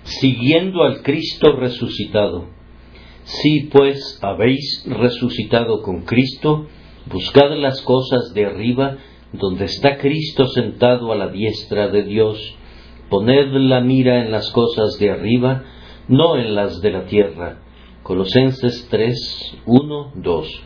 siguiendo al Cristo resucitado. Si pues habéis resucitado con Cristo, buscad las cosas de arriba, donde está Cristo sentado a la diestra de Dios. Poned la mira en las cosas de arriba, no en las de la tierra. Colosenses 3, 1, 2.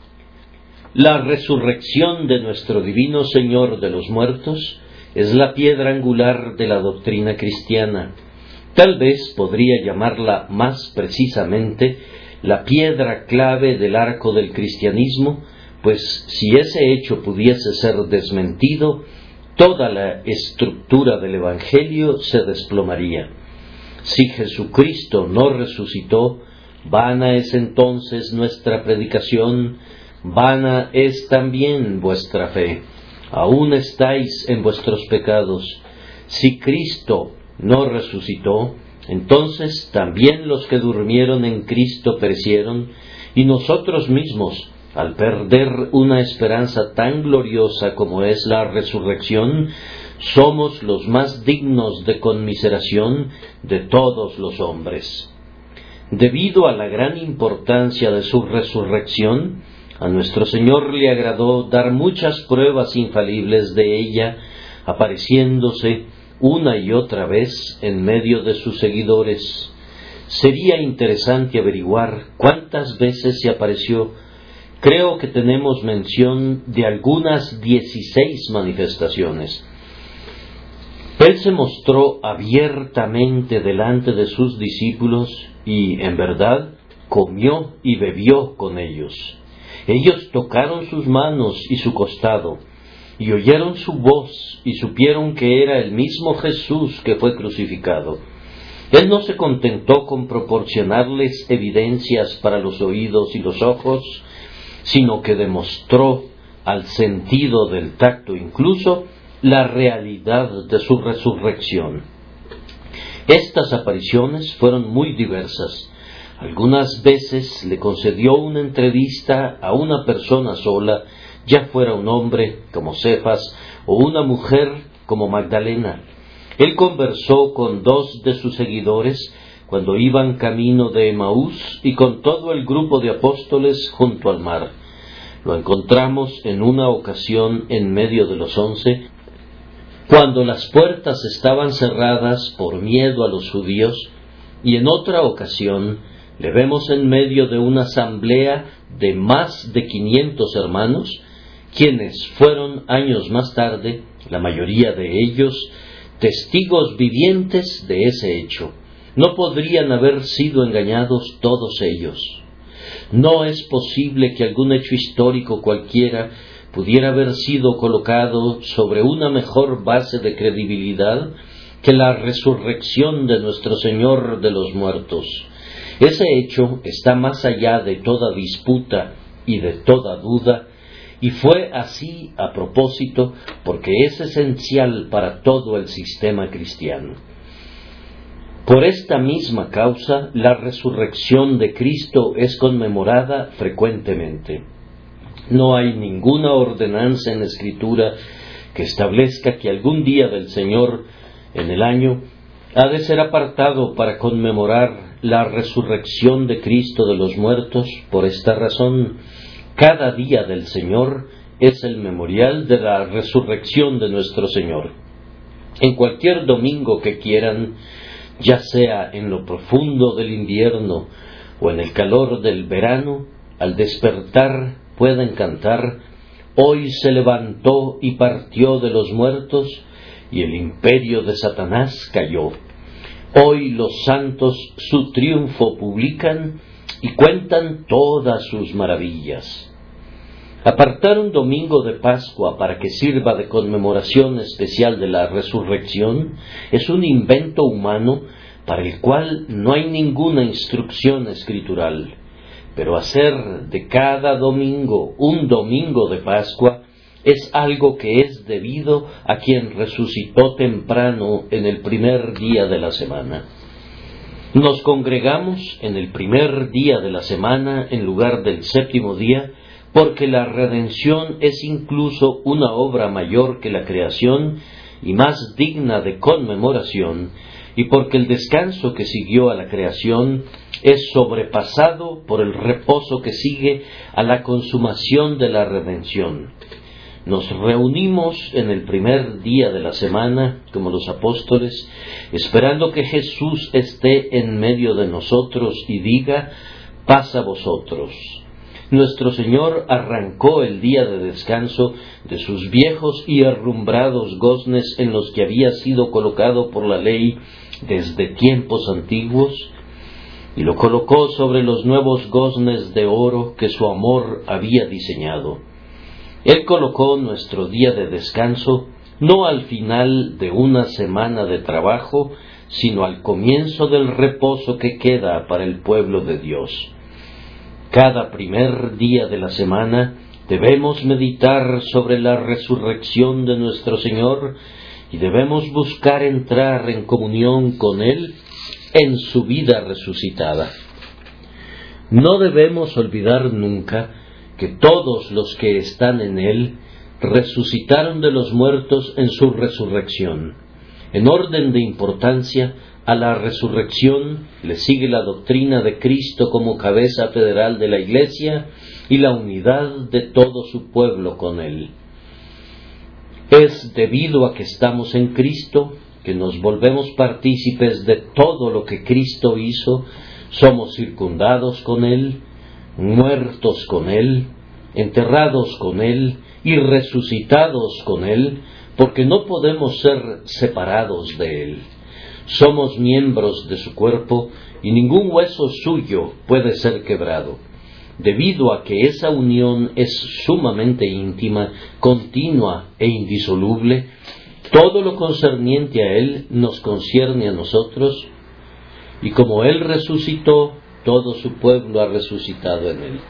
La resurrección de nuestro divino Señor de los muertos es la piedra angular de la doctrina cristiana. Tal vez podría llamarla más precisamente la piedra clave del arco del cristianismo, pues si ese hecho pudiese ser desmentido, toda la estructura del Evangelio se desplomaría. Si Jesucristo no resucitó, vana es entonces nuestra predicación, vana es también vuestra fe. Aún estáis en vuestros pecados. Si Cristo no resucitó, entonces también los que durmieron en Cristo perecieron, y nosotros mismos, al perder una esperanza tan gloriosa como es la resurrección, somos los más dignos de conmiseración de todos los hombres. Debido a la gran importancia de su resurrección, a nuestro Señor le agradó dar muchas pruebas infalibles de ella, apareciéndose una y otra vez en medio de sus seguidores. Sería interesante averiguar cuántas veces se apareció. Creo que tenemos mención de algunas 16 manifestaciones. Él se mostró abiertamente delante de sus discípulos y, en verdad, comió y bebió con ellos. Ellos tocaron sus manos y su costado, y oyeron su voz y supieron que era el mismo Jesús que fue crucificado. Él no se contentó con proporcionarles evidencias para los oídos y los ojos, sino que demostró al sentido del tacto incluso la realidad de su resurrección. Estas apariciones fueron muy diversas. Algunas veces le concedió una entrevista a una persona sola, ya fuera un hombre como Cefas o una mujer como Magdalena. Él conversó con 2 de sus seguidores cuando iban camino de Emaús y con todo el grupo de apóstoles junto al mar. Lo encontramos en una ocasión en medio de los 11, cuando las puertas estaban cerradas por miedo a los judíos, y en otra ocasión le vemos en medio de una asamblea de más de 500 hermanos, quienes fueron años más tarde, la mayoría de ellos, testigos vivientes de ese hecho. No podrían haber sido engañados todos ellos. No es posible que algún hecho histórico cualquiera pudiera haber sido colocado sobre una mejor base de credibilidad que la resurrección de nuestro Señor de los muertos. Ese hecho está más allá de toda disputa y de toda duda, y fue así a propósito porque es esencial para todo el sistema cristiano. Por esta misma causa, la resurrección de Cristo es conmemorada frecuentemente. No hay ninguna ordenanza en la Escritura que establezca que algún día del Señor en el año ha de ser apartado para conmemorar la resurrección de Cristo de los muertos. Por esta razón, cada día del Señor es el memorial de la resurrección de nuestro Señor. En cualquier domingo que quieran, ya sea en lo profundo del invierno o en el calor del verano, al despertar pueden cantar: hoy se levantó y partió de los muertos, y el imperio de Satanás cayó. Hoy los santos su triunfo publican y cuentan todas sus maravillas. Apartar un domingo de Pascua para que sirva de conmemoración especial de la resurrección es un invento humano para el cual no hay ninguna instrucción escritural. Pero hacer de cada domingo un domingo de Pascua es algo que es debido a quien resucitó temprano en el primer día de la semana. Nos congregamos en el primer día de la semana en lugar del séptimo día, porque la redención es incluso una obra mayor que la creación y más digna de conmemoración, y porque el descanso que siguió a la creación es sobrepasado por el reposo que sigue a la consumación de la redención. Nos reunimos en el primer día de la semana, como los apóstoles, esperando que Jesús esté en medio de nosotros y diga: paz a vosotros. Nuestro Señor arrancó el día de descanso de sus viejos y herrumbrados goznes en los que había sido colocado por la ley desde tiempos antiguos, y lo colocó sobre los nuevos goznes de oro que su amor había diseñado. Él colocó nuestro día de descanso no al final de una semana de trabajo, sino al comienzo del reposo que queda para el pueblo de Dios. Cada primer día de la semana debemos meditar sobre la resurrección de nuestro Señor y debemos buscar entrar en comunión con Él en su vida resucitada. No debemos olvidar nunca que todos los que están en Él resucitaron de los muertos en su resurrección. En orden de importancia, a la resurrección le sigue la doctrina de Cristo como cabeza federal de la Iglesia y la unidad de todo su pueblo con Él. Es debido a que estamos en Cristo que nos volvemos partícipes de todo lo que Cristo hizo. Somos circundados con Él, muertos con Él, enterrados con Él y resucitados con Él, porque no podemos ser separados de Él. Somos miembros de su cuerpo y ningún hueso suyo puede ser quebrado. Debido a que esa unión es sumamente íntima, continua e indisoluble, todo lo concerniente a Él nos concierne a nosotros, y como Él resucitó, todo su pueblo ha resucitado en Él.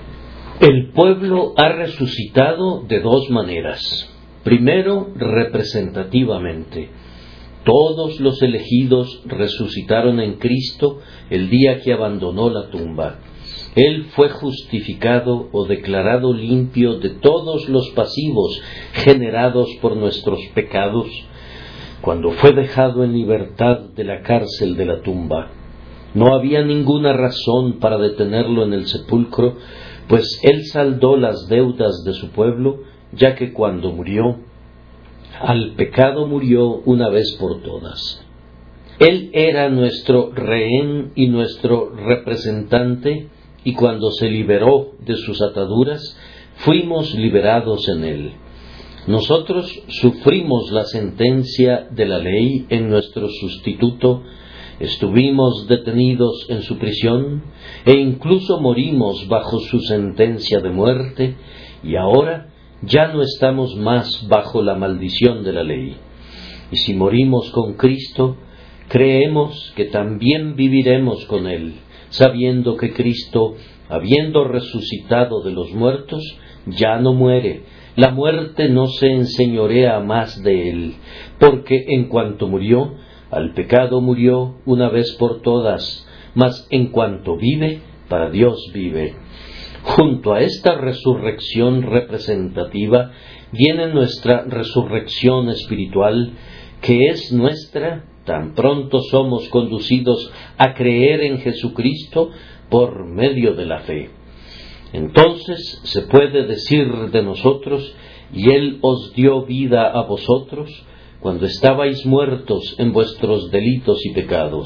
El pueblo ha resucitado de dos maneras. Primero, representativamente. Todos los elegidos resucitaron en Cristo el día que abandonó la tumba. Él fue justificado o declarado limpio de todos los pasivos generados por nuestros pecados cuando fue dejado en libertad de la cárcel de la tumba. No había ninguna razón para detenerlo en el sepulcro, pues Él saldó las deudas de su pueblo, ya que cuando murió, al pecado murió una vez por todas. Él era nuestro rehén y nuestro representante, y cuando se liberó de sus ataduras, fuimos liberados en Él. Nosotros sufrimos la sentencia de la ley en nuestro sustituto, estuvimos detenidos en su prisión e incluso morimos bajo su sentencia de muerte, y ahora ya no estamos más bajo la maldición de la ley. Y si morimos con Cristo, creemos que también viviremos con Él, sabiendo que Cristo, habiendo resucitado de los muertos, ya no muere. La muerte no se enseñorea más de Él, porque en cuanto murió, al pecado murió una vez por todas, mas en cuanto vive, para Dios vive. Junto a esta resurrección representativa viene nuestra resurrección espiritual, que es nuestra tan pronto somos conducidos a creer en Jesucristo por medio de la fe. Entonces se puede decir de nosotros: y Él os dio vida a vosotros cuando estabais muertos en vuestros delitos y pecados.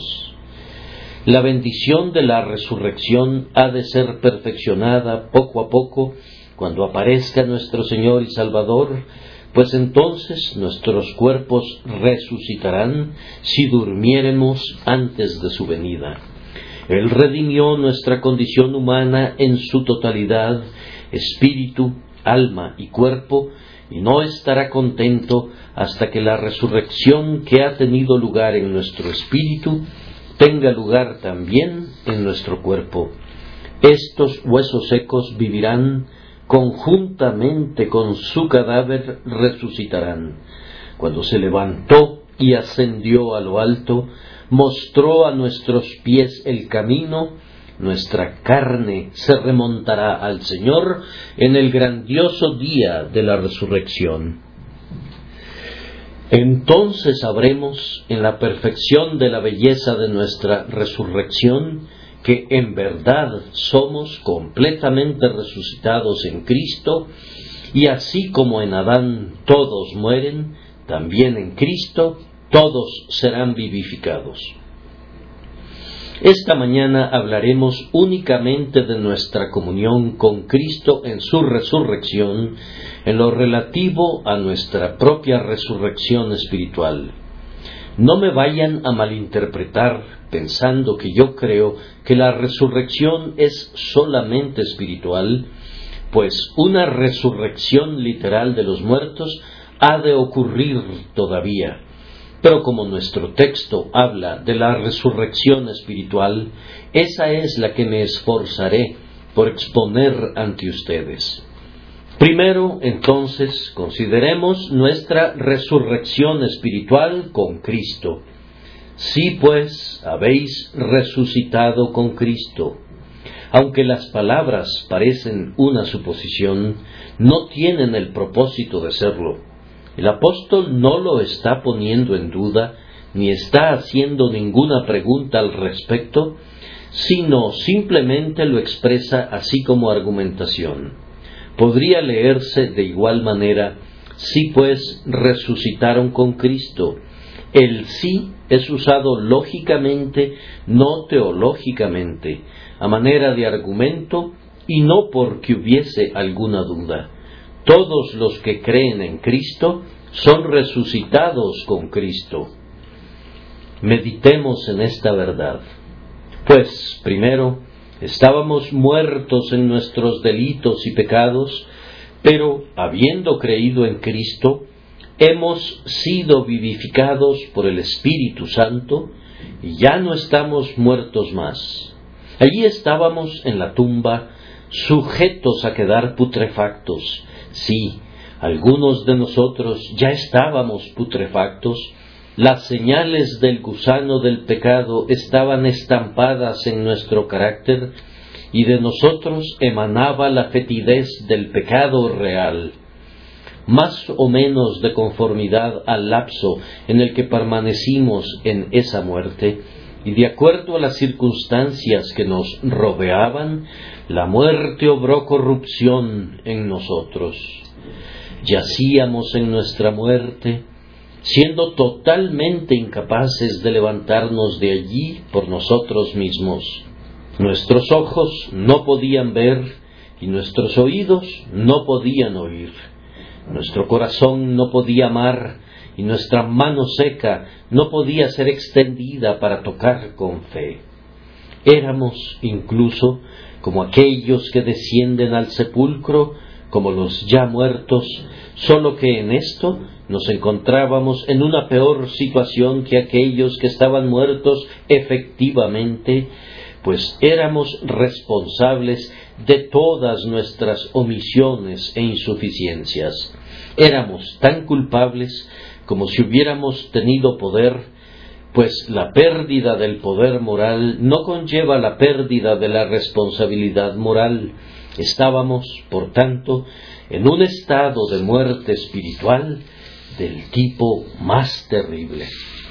La bendición de la resurrección ha de ser perfeccionada poco a poco cuando aparezca nuestro Señor y Salvador, pues entonces nuestros cuerpos resucitarán si durmiéremos antes de su venida. Él redimió nuestra condición humana en su totalidad, espíritu, alma y cuerpo, y no estará contento hasta que la resurrección que ha tenido lugar en nuestro espíritu tenga lugar también en nuestro cuerpo. Estos huesos secos vivirán, conjuntamente con su cadáver resucitarán. Cuando se levantó y ascendió a lo alto, mostró a nuestros pies el camino. Nuestra carne se remontará al Señor en el grandioso día de la resurrección. Entonces sabremos, en la perfección de la belleza de nuestra resurrección, que en verdad somos completamente resucitados en Cristo, y así como en Adán todos mueren, también en Cristo todos serán vivificados. Esta mañana hablaremos únicamente de nuestra comunión con Cristo en su resurrección, en lo relativo a nuestra propia resurrección espiritual. No me vayan a malinterpretar pensando que yo creo que la resurrección es solamente espiritual, pues una resurrección literal de los muertos ha de ocurrir todavía. Pero como nuestro texto habla de la resurrección espiritual, esa es la que me esforzaré por exponer ante ustedes. Primero, entonces, consideremos nuestra resurrección espiritual con Cristo. Si pues habéis resucitado con Cristo. Aunque las palabras parecen una suposición, no tienen el propósito de serlo. El apóstol no lo está poniendo en duda, ni está haciendo ninguna pregunta al respecto, sino simplemente lo expresa así como argumentación. Podría leerse de igual manera, si pues resucitaron con Cristo. El sí es usado lógicamente, no teológicamente, a manera de argumento y no porque hubiese alguna duda. Todos los que creen en Cristo son resucitados con Cristo. Meditemos en esta verdad. Pues, primero, estábamos muertos en nuestros delitos y pecados, pero, habiendo creído en Cristo, hemos sido vivificados por el Espíritu Santo y ya no estamos muertos más. Allí estábamos en la tumba, sujetos a quedar putrefactos. Sí, algunos de nosotros ya estábamos putrefactos. Las señales del gusano del pecado estaban estampadas en nuestro carácter y de nosotros emanaba la fetidez del pecado real. Más o menos de conformidad al lapso en el que permanecimos en esa muerte, y de acuerdo a las circunstancias que nos rodeaban, la muerte obró corrupción en nosotros. Yacíamos en nuestra muerte, siendo totalmente incapaces de levantarnos de allí por nosotros mismos. Nuestros ojos no podían ver y nuestros oídos no podían oír. Nuestro corazón no podía amar y nuestra mano seca no podía ser extendida para tocar con fe. Éramos incluso como aquellos que descienden al sepulcro, como los ya muertos, solo que en esto nos encontrábamos en una peor situación que aquellos que estaban muertos efectivamente, pues éramos responsables de todas nuestras omisiones e insuficiencias. Éramos tan culpables como si hubiéramos tenido poder, pues la pérdida del poder moral no conlleva la pérdida de la responsabilidad moral. Estábamos, por tanto, en un estado de muerte espiritual del tipo más terrible.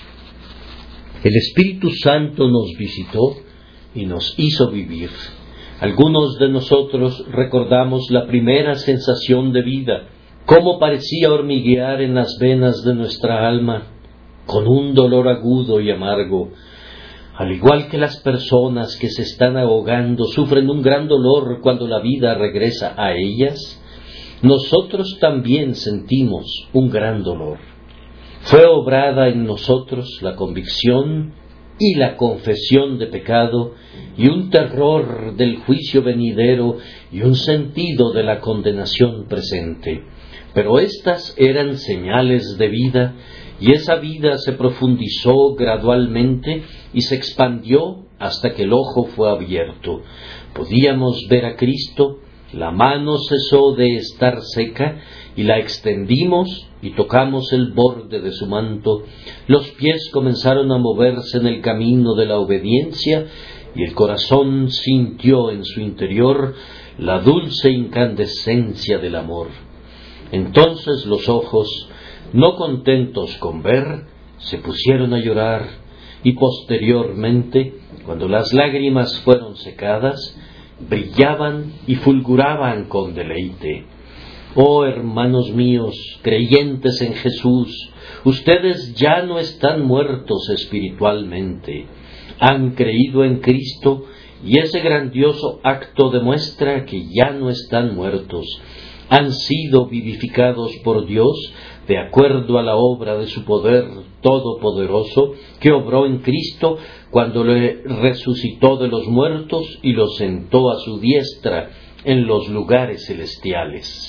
El Espíritu Santo nos visitó y nos hizo vivir. Algunos de nosotros recordamos la primera sensación de vida, cómo parecía hormiguear en las venas de nuestra alma, con un dolor agudo y amargo. Al igual que las personas que se están ahogando sufren un gran dolor cuando la vida regresa a ellas, nosotros también sentimos un gran dolor. Fue obrada en nosotros la convicción y la confesión de pecado, y un terror del juicio venidero y un sentido de la condenación presente. Pero estas eran señales de vida, y esa vida se profundizó gradualmente y se expandió hasta que el ojo fue abierto. Podíamos ver a Cristo, la mano cesó de estar seca y la extendimos y tocamos el borde de su manto. Los pies comenzaron a moverse en el camino de la obediencia y el corazón sintió en su interior la dulce incandescencia del amor. Entonces los ojos, No contentos con ver, se pusieron a llorar, y posteriormente, cuando las lágrimas fueron secadas, brillaban y fulguraban con deleite. Oh hermanos míos, creyentes en Jesús, ustedes ya no están muertos espiritualmente, han creído en Cristo, y ese grandioso acto demuestra que ya no están muertos, han sido vivificados por Dios de acuerdo a la obra de su poder todopoderoso que obró en Cristo cuando le resucitó de los muertos y lo sentó a su diestra en los lugares celestiales.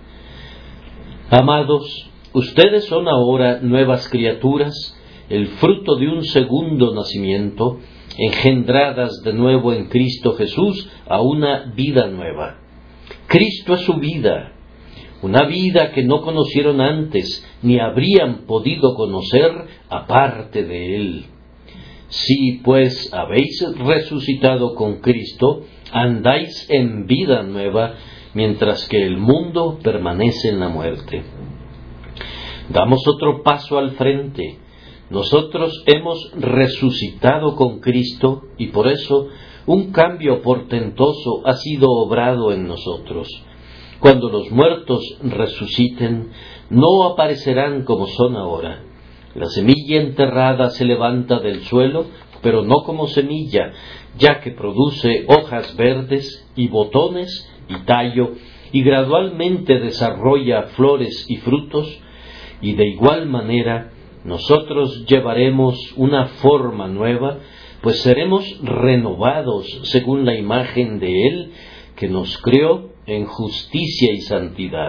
Amados, ustedes son ahora nuevas criaturas, el fruto de un segundo nacimiento, engendradas de nuevo en Cristo Jesús a una vida nueva. Cristo es su vida, una vida que no conocieron antes, ni habrían podido conocer aparte de Él. Si, pues, habéis resucitado con Cristo, andáis en vida nueva, mientras que el mundo permanece en la muerte. Damos otro paso al frente. Nosotros hemos resucitado con Cristo y por eso un cambio portentoso ha sido obrado en nosotros. Cuando los muertos resuciten, no aparecerán como son ahora. La semilla enterrada se levanta del suelo, pero no como semilla, ya que produce hojas verdes y botones y tallo, y gradualmente desarrolla flores y frutos, y de igual manera nosotros llevaremos una forma nueva, pues seremos renovados según la imagen de Él que nos creó en justicia y santidad.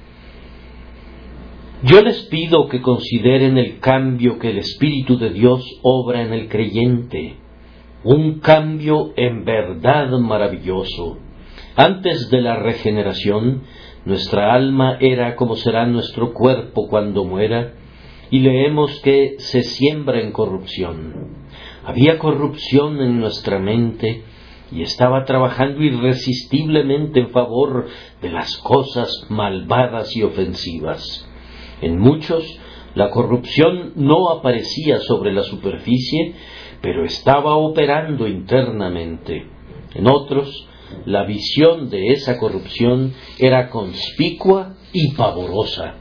Yo les pido que consideren el cambio que el Espíritu de Dios obra en el creyente, un cambio en verdad maravilloso. Antes de la regeneración, nuestra alma era como será nuestro cuerpo cuando muera, y leemos que se siembra en corrupción. Había corrupción en nuestra mente y estaba trabajando irresistiblemente en favor de las cosas malvadas y ofensivas. En muchos, la corrupción no aparecía sobre la superficie, pero estaba operando internamente. En otros, la visión de esa corrupción era conspicua y pavorosa.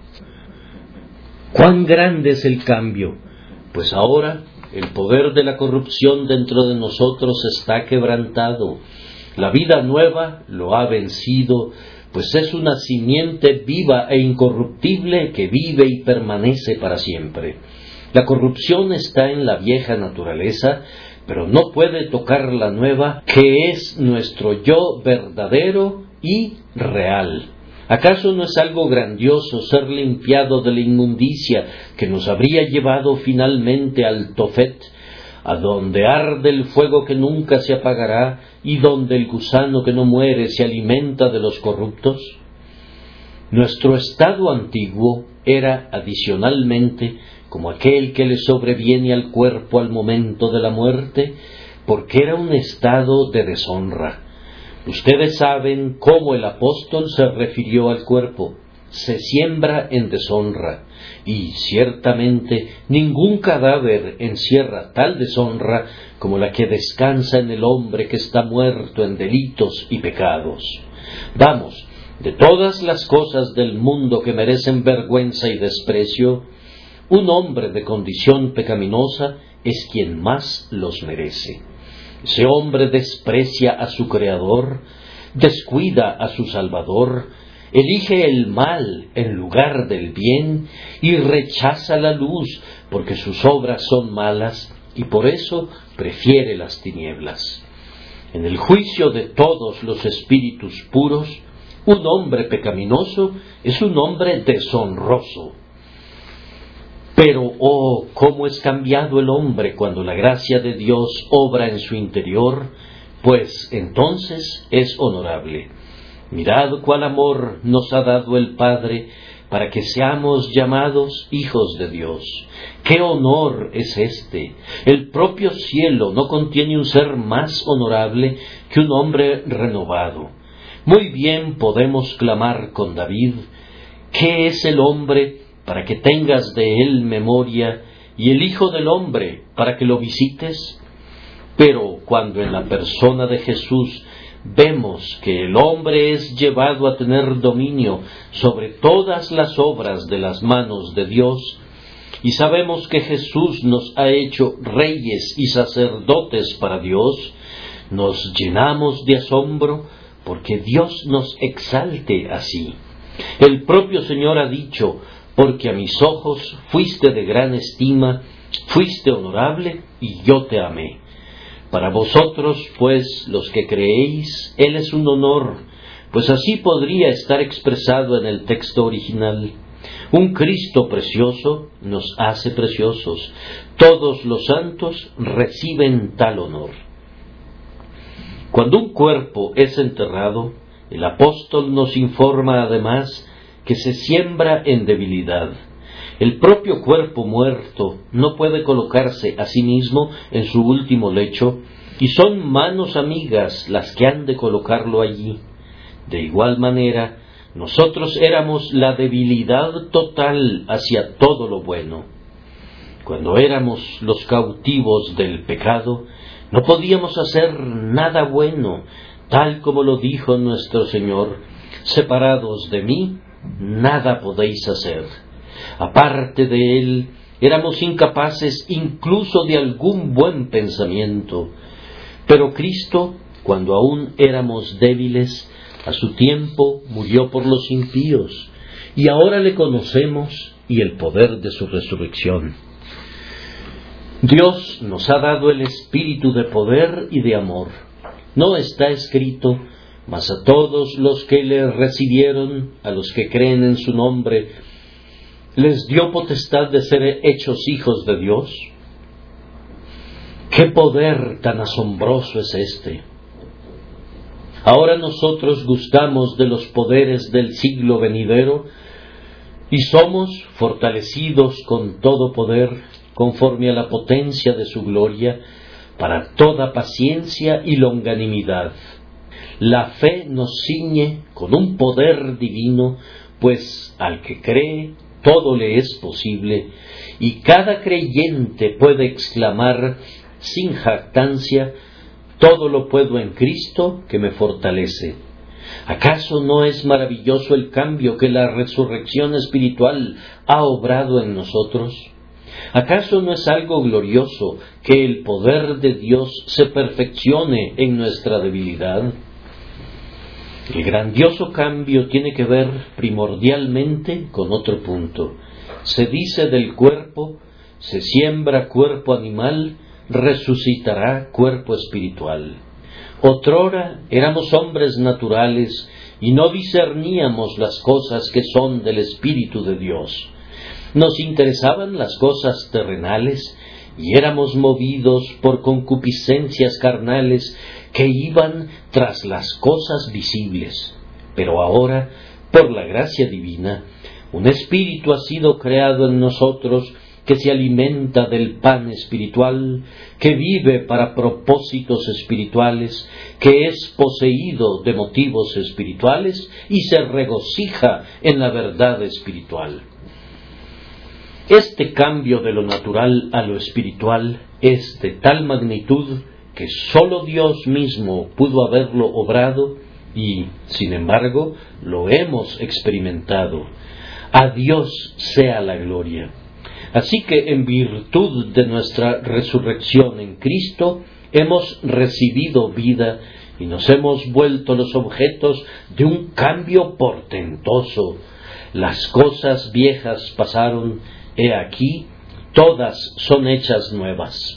¿Cuán grande es el cambio? Pues ahora el poder de la corrupción dentro de nosotros está quebrantado. La vida nueva lo ha vencido, pues es una simiente viva e incorruptible que vive y permanece para siempre. La corrupción está en la vieja naturaleza, pero no puede tocar la nueva, que es nuestro yo verdadero y real. ¿Acaso no es algo grandioso ser limpiado de la inmundicia que nos habría llevado finalmente al Tofet, a donde arde el fuego que nunca se apagará y donde el gusano que no muere se alimenta de los corruptos? Nuestro estado antiguo era adicionalmente como aquel que le sobreviene al cuerpo al momento de la muerte, porque era un estado de deshonra. Ustedes saben cómo el apóstol se refirió al cuerpo: se siembra en deshonra, y ciertamente ningún cadáver encierra tal deshonra como la que descansa en el hombre que está muerto en delitos y pecados. Vamos, de todas las cosas del mundo que merecen vergüenza y desprecio, un hombre de condición pecaminosa es quien más los merece. Ese hombre desprecia a su Creador, descuida a su Salvador, elige el mal en lugar del bien y rechaza la luz porque sus obras son malas y por eso prefiere las tinieblas. En el juicio de todos los espíritus puros, un hombre pecaminoso es un hombre deshonroso. Pero, oh, cómo es cambiado el hombre cuando la gracia de Dios obra en su interior, pues entonces es honorable. Mirad cuál amor nos ha dado el Padre para que seamos llamados hijos de Dios. ¡Qué honor es este! El propio cielo no contiene un ser más honorable que un hombre renovado. Muy bien podemos clamar con David: ¿qué es el hombre para que tengas de él memoria, y el Hijo del Hombre, para que lo visites? Pero cuando en la persona de Jesús vemos que el hombre es llevado a tener dominio sobre todas las obras de las manos de Dios, y sabemos que Jesús nos ha hecho reyes y sacerdotes para Dios, nos llenamos de asombro porque Dios nos exalte así. El propio Señor ha dicho: porque a mis ojos fuiste de gran estima, fuiste honorable, y yo te amé. Para vosotros, pues, los que creéis, Él es un honor, pues así podría estar expresado en el texto original. Un Cristo precioso nos hace preciosos. Todos los santos reciben tal honor. Cuando un cuerpo es enterrado, el apóstol nos informa además que se siembra en debilidad. El propio cuerpo muerto no puede colocarse a sí mismo en su último lecho, y son manos amigas las que han de colocarlo allí. De igual manera, nosotros éramos la debilidad total hacia todo lo bueno. Cuando éramos los cautivos del pecado, no podíamos hacer nada bueno, tal como lo dijo nuestro Señor: separados de mí, nada podéis hacer. Aparte de Él, éramos incapaces incluso de algún buen pensamiento. Pero Cristo, cuando aún éramos débiles, a su tiempo murió por los impíos, y ahora le conocemos y el poder de su resurrección. Dios nos ha dado el espíritu de poder y de amor. No está escrito: mas a todos los que le recibieron, a los que creen en su nombre, les dio potestad de ser hechos hijos de Dios. ¡Qué poder tan asombroso es este! Ahora nosotros gustamos de los poderes del siglo venidero y somos fortalecidos con todo poder, conforme a la potencia de su gloria, para toda paciencia y longanimidad. La fe nos ciñe con un poder divino, pues al que cree todo le es posible, y cada creyente puede exclamar sin jactancia: todo lo puedo en Cristo que me fortalece. ¿Acaso no es maravilloso el cambio que la resurrección espiritual ha obrado en nosotros? ¿Acaso no es algo glorioso que el poder de Dios se perfeccione en nuestra debilidad? El grandioso cambio tiene que ver primordialmente con otro punto. Se dice del cuerpo: se siembra cuerpo animal, resucitará cuerpo espiritual. Otrora éramos hombres naturales y no discerníamos las cosas que son del Espíritu de Dios. Nos interesaban las cosas terrenales y éramos movidos por concupiscencias carnales que iban tras las cosas visibles. Pero ahora, por la gracia divina, un espíritu ha sido creado en nosotros que se alimenta del pan espiritual, que vive para propósitos espirituales, que es poseído de motivos espirituales y se regocija en la verdad espiritual. Este cambio de lo natural a lo espiritual es de tal magnitud que sólo Dios mismo pudo haberlo obrado y, sin embargo, lo hemos experimentado. A Dios sea la gloria. Así que en virtud de nuestra resurrección en Cristo, hemos recibido vida y nos hemos vuelto los objetos de un cambio portentoso. Las cosas viejas pasaron, he aquí, todas son hechas nuevas.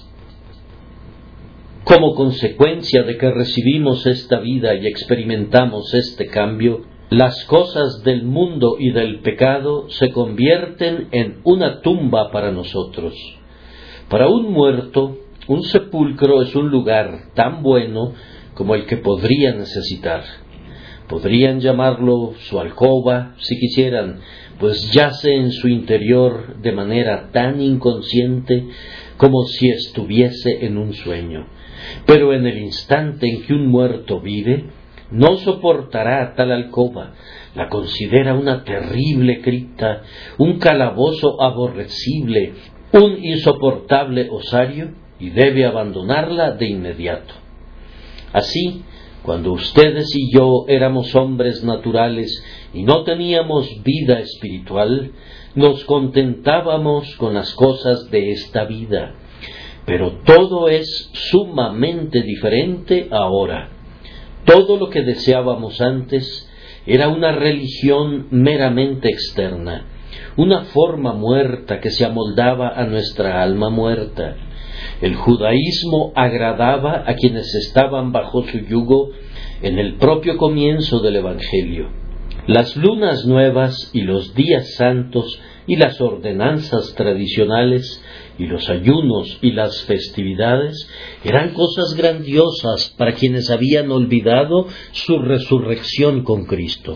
Como consecuencia de que recibimos esta vida y experimentamos este cambio, las cosas del mundo y del pecado se convierten en una tumba para nosotros. Para un muerto, un sepulcro es un lugar tan bueno como el que podría necesitar. Podrían llamarlo su alcoba, si quisieran, pues yace en su interior de manera tan inconsciente como si estuviese en un sueño. Pero en el instante en que un muerto vive, no soportará tal alcoba, la considera una terrible cripta, un calabozo aborrecible, un insoportable osario, y debe abandonarla de inmediato. Así, cuando ustedes y yo éramos hombres naturales y no teníamos vida espiritual, nos contentábamos con las cosas de esta vida. Pero todo es sumamente diferente ahora. Todo lo que deseábamos antes era una religión meramente externa, una forma muerta que se amoldaba a nuestra alma muerta. El judaísmo agradaba a quienes estaban bajo su yugo en el propio comienzo del Evangelio. Las lunas nuevas y los días santos y las ordenanzas tradicionales y los ayunos y las festividades eran cosas grandiosas para quienes habían olvidado su resurrección con Cristo.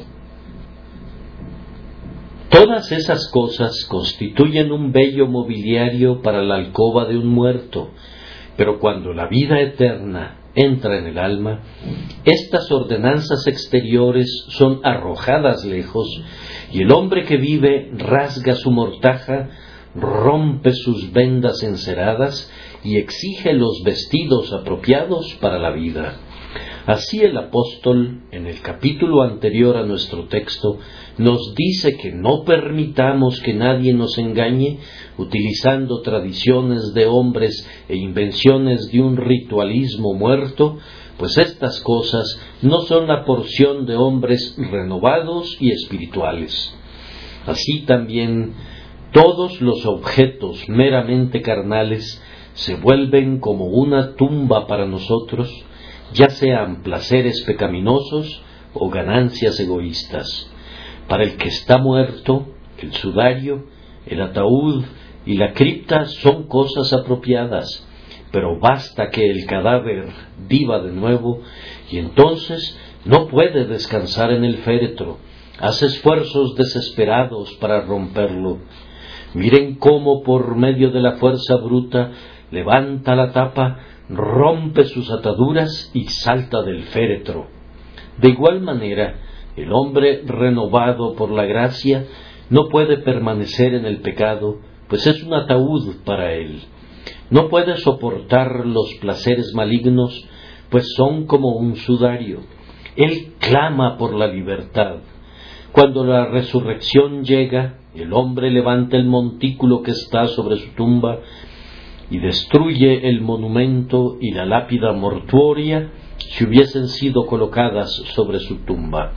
Todas esas cosas constituyen un bello mobiliario para la alcoba de un muerto, pero cuando la vida eterna entra en el alma, estas ordenanzas exteriores son arrojadas lejos, y el hombre que vive rasga su mortaja, rompe sus vendas enceradas y exige los vestidos apropiados para la vida. Así el apóstol, en el capítulo anterior a nuestro texto, nos dice que no permitamos que nadie nos engañe utilizando tradiciones de hombres e invenciones de un ritualismo muerto, pues estas cosas no son la porción de hombres renovados y espirituales. Así también, todos los objetos meramente carnales se vuelven como una tumba para nosotros, ya sean placeres pecaminosos o ganancias egoístas. Para el que está muerto, el sudario, el ataúd y la cripta son cosas apropiadas, pero basta que el cadáver viva de nuevo, y entonces no puede descansar en el féretro, hace esfuerzos desesperados para romperlo. Miren cómo por medio de la fuerza bruta levanta la tapa, rompe sus ataduras y salta del féretro. De igual manera, el hombre renovado por la gracia no puede permanecer en el pecado, pues es un ataúd para él. No puede soportar los placeres malignos, pues son como un sudario. Él clama por la libertad. Cuando la resurrección llega, el hombre levanta el montículo que está sobre su tumba y destruye el monumento y la lápida mortuoria si hubiesen sido colocadas sobre su tumba.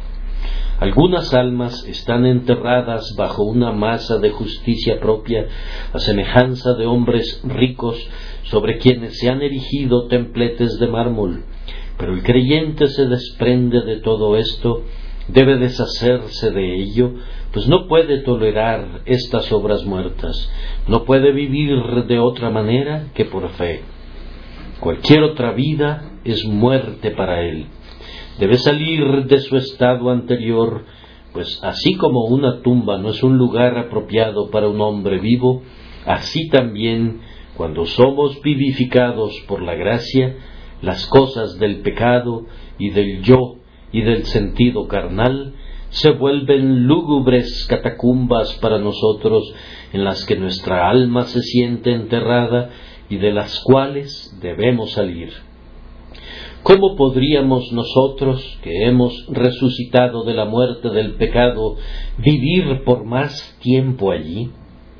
Algunas almas están enterradas bajo una masa de justicia propia, a semejanza de hombres ricos sobre quienes se han erigido templetes de mármol. Pero el creyente se desprende de todo esto, debe deshacerse de ello, pues no puede tolerar estas obras muertas, no puede vivir de otra manera que por fe. Cualquier otra vida es muerte para él. Debe salir de su estado anterior, pues así como una tumba no es un lugar apropiado para un hombre vivo, así también, cuando somos vivificados por la gracia, las cosas del pecado y del yo y del sentido carnal se vuelven lúgubres catacumbas para nosotros, en las que nuestra alma se siente enterrada y de las cuales debemos salir. ¿Cómo podríamos nosotros, que hemos resucitado de la muerte del pecado, vivir por más tiempo allí?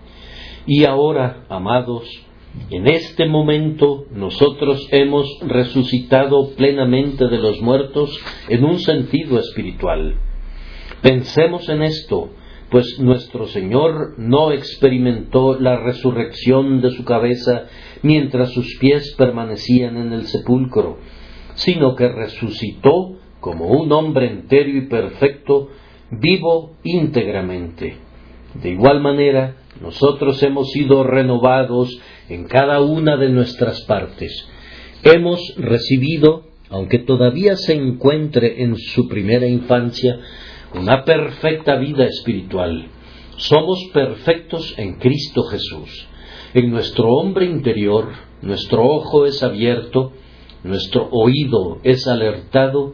Y ahora, amados, en este momento nosotros hemos resucitado plenamente de los muertos en un sentido espiritual. Pensemos en esto, pues nuestro Señor no experimentó la resurrección de su cabeza mientras sus pies permanecían en el sepulcro, sino que resucitó como un hombre entero y perfecto, vivo íntegramente. De igual manera, nosotros hemos sido renovados en cada una de nuestras partes. Hemos recibido, aunque todavía se encuentre en su primera infancia, una perfecta vida espiritual. Somos perfectos en Cristo Jesús. En nuestro hombre interior, nuestro ojo es abierto, nuestro oído es alertado,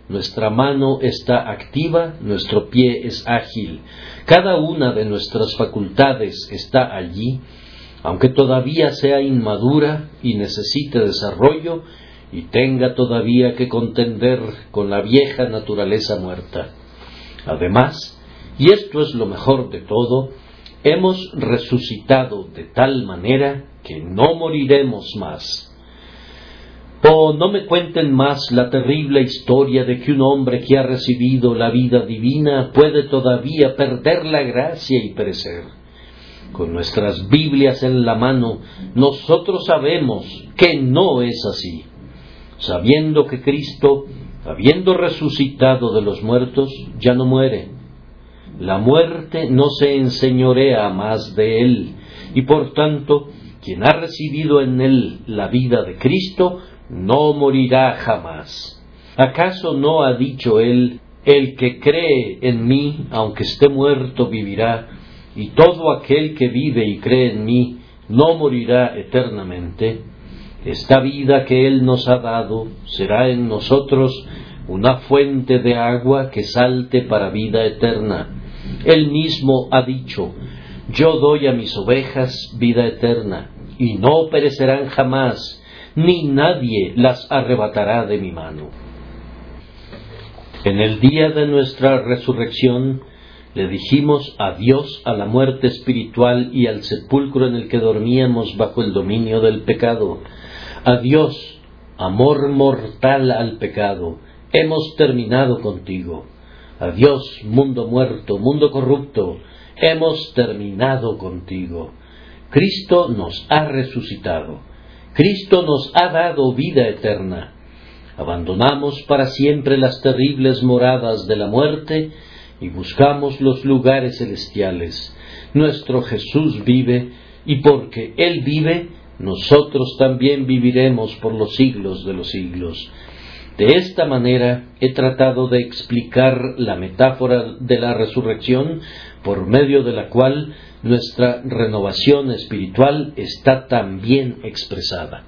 nuestra mano está activa, nuestro pie es ágil. Cada una de nuestras facultades está allí, aunque todavía sea inmadura y necesite desarrollo y tenga todavía que contender con la vieja naturaleza muerta. Además, y esto es lo mejor de todo, hemos resucitado de tal manera que no moriremos más. Oh, no me cuenten más la terrible historia de que un hombre que ha recibido la vida divina puede todavía perder la gracia y perecer. Con nuestras Biblias en la mano, nosotros sabemos que no es así. Sabiendo que Cristo, habiendo resucitado de los muertos, ya no muere. La muerte no se enseñorea más de él, y por tanto, quien ha recibido en él la vida de Cristo, no morirá jamás. ¿Acaso no ha dicho él, el que cree en mí, aunque esté muerto, vivirá, y todo aquel que vive y cree en mí, no morirá eternamente? Esta vida que él nos ha dado será en nosotros una fuente de agua que salte para vida eterna. Él mismo ha dicho, yo doy a mis ovejas vida eterna, y no perecerán jamás, ni nadie las arrebatará de mi mano. En el día de nuestra resurrección, le dijimos adiós a la muerte espiritual y al sepulcro en el que dormíamos bajo el dominio del pecado. Adiós, amor mortal al pecado, hemos terminado contigo. Adiós, mundo muerto, mundo corrupto, hemos terminado contigo. Cristo nos ha resucitado. Cristo nos ha dado vida eterna. Abandonamos para siempre las terribles moradas de la muerte y buscamos los lugares celestiales. Nuestro Jesús vive, y porque Él vive, nosotros también viviremos por los siglos de los siglos. De esta manera he tratado de explicar la metáfora de la resurrección, por medio de la cual nuestra renovación espiritual está también expresada.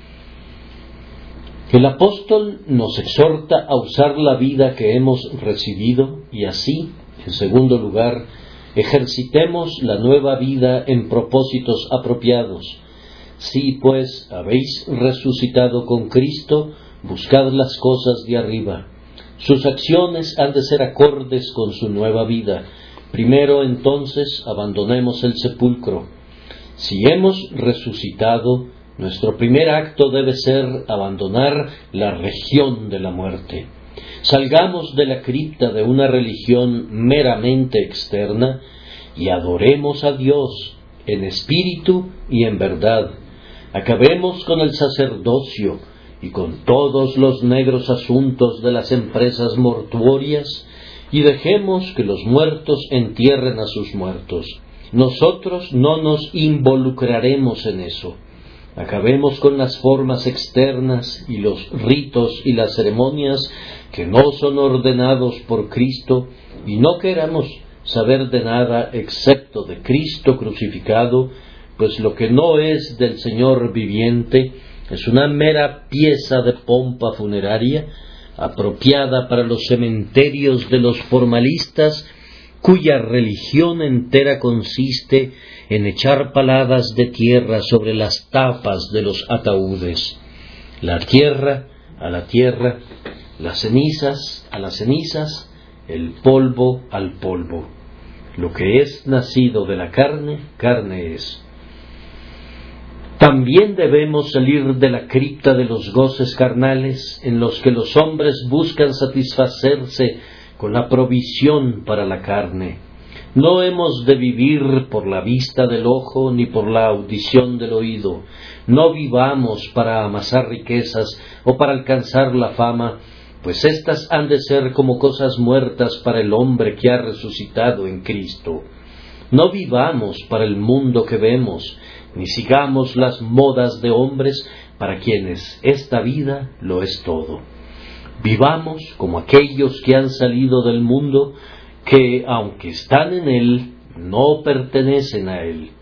El apóstol nos exhorta a usar la vida que hemos recibido y así, en segundo lugar, ejercitemos la nueva vida en propósitos apropiados. Si pues habéis resucitado con Cristo, buscad las cosas de arriba. Sus acciones han de ser acordes con su nueva vida. Primero, entonces, abandonemos el sepulcro. Si hemos resucitado, nuestro primer acto debe ser abandonar la región de la muerte. Salgamos de la cripta de una religión meramente externa y adoremos a Dios en espíritu y en verdad. Acabemos con el sacerdocio y con todos los negros asuntos de las empresas mortuorias y dejemos que los muertos entierren a sus muertos. Nosotros no nos involucraremos en eso. Acabemos con las formas externas y los ritos y las ceremonias que no son ordenados por Cristo y no queramos saber de nada excepto de Cristo crucificado, pues lo que no es del Señor viviente es una mera pieza de pompa funeraria apropiada para los cementerios de los formalistas, cuya religión entera consiste en echar paladas de tierra sobre las tapas de los ataúdes. La tierra a la tierra, las cenizas a las cenizas, el polvo al polvo. Lo que es nacido de la carne, carne es. También debemos salir de la cripta de los goces carnales en los que los hombres buscan satisfacerse con la provisión para la carne. No hemos de vivir por la vista del ojo ni por la audición del oído. No vivamos para amasar riquezas o para alcanzar la fama, pues éstas han de ser como cosas muertas para el hombre que ha resucitado en Cristo. No vivamos para el mundo que vemos, ni sigamos las modas de hombres para quienes esta vida lo es todo. Vivamos como aquellos que han salido del mundo, que aunque están en él, no pertenecen a él.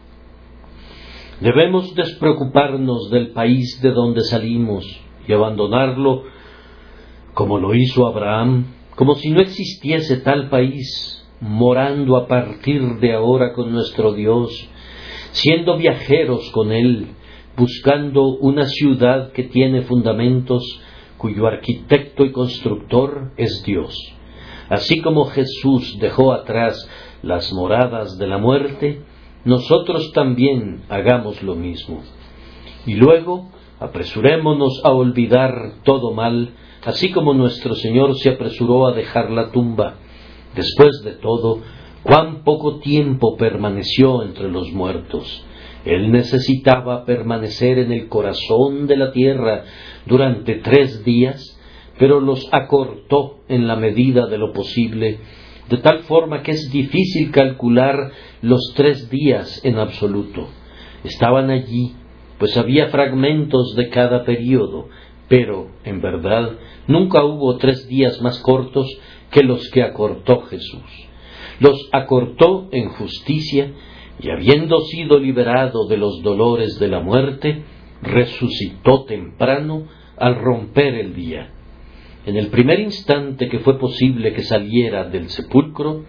Debemos despreocuparnos del país de donde salimos y abandonarlo como lo hizo Abraham, como si no existiese tal país, morando a partir de ahora con nuestro Dios, siendo viajeros con Él, buscando una ciudad que tiene fundamentos, cuyo arquitecto y constructor es Dios. Así como Jesús dejó atrás las moradas de la muerte, nosotros también hagamos lo mismo. Y luego apresurémonos a olvidar todo mal, así como nuestro Señor se apresuró a dejar la tumba. Después de todo, cuán poco tiempo permaneció entre los muertos. Él necesitaba permanecer en el corazón de la tierra durante 3 días, pero los acortó en la medida de lo posible, de tal forma que es difícil calcular los 3 días en absoluto. Estaban allí, pues había fragmentos de cada período, pero, en verdad, nunca hubo 3 días más cortos que los que acortó Jesús. Los acortó en justicia, y habiendo sido liberado de los dolores de la muerte, resucitó temprano al romper el día. En el primer instante que fue posible que saliera del sepulcro,